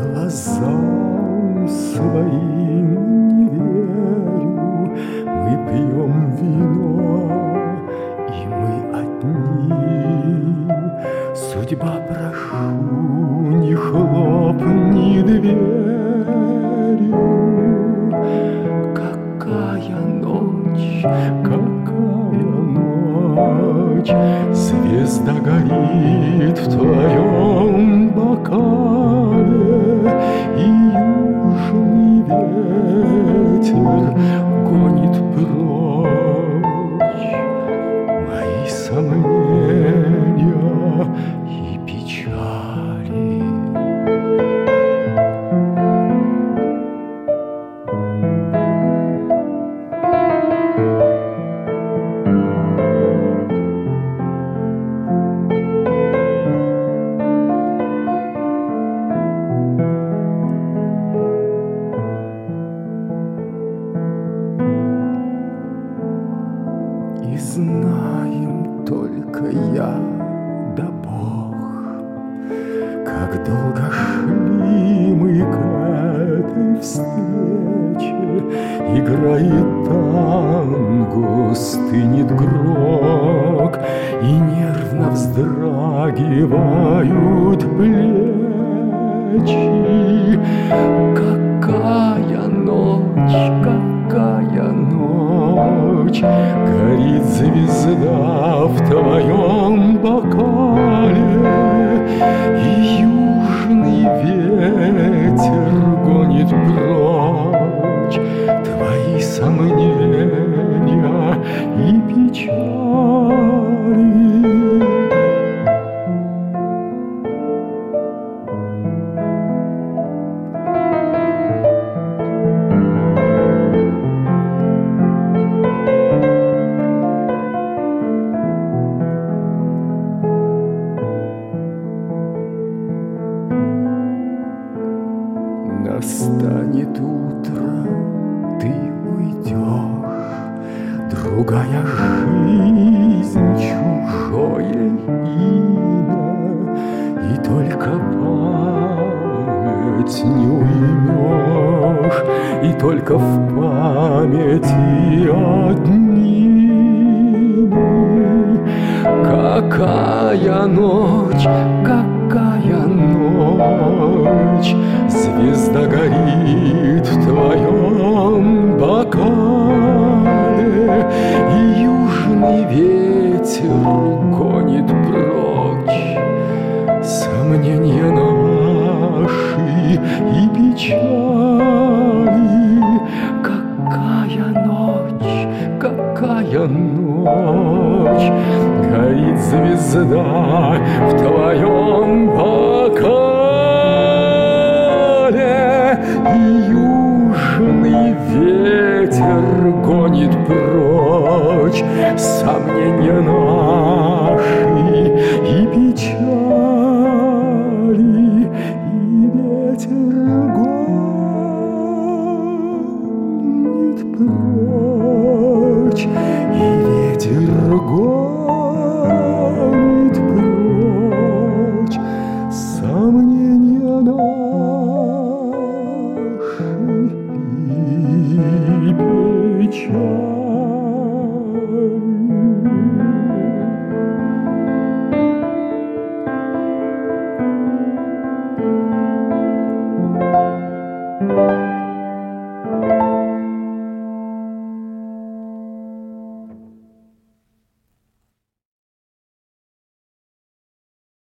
Глазам своим не верю, мы пьем вино, и мы одни. Судьба, прошу, не хлопни дверью. Какая ночь, звезда горит в твоем бокале, и южный ветер гонит прочь мои сомнения и печали. И знаем только я да Бог, как долго шли мы к этой встрече. Играет танго, стынет грок, и нервно вздрагивают плечи. Какая ночь, горит звезда в твоем бокале, и южный ветер гонит прочь твои сомнения и печали. Настанет утро, ты уйдешь, другая жизнь, чужое имя, и только память не уймешь, и только в памяти одни мы. Какая ночь, звезда горит в твоем бокале, и южный ветер гонит прочь сомнения наши и печали. Какая ночь, горит звезда в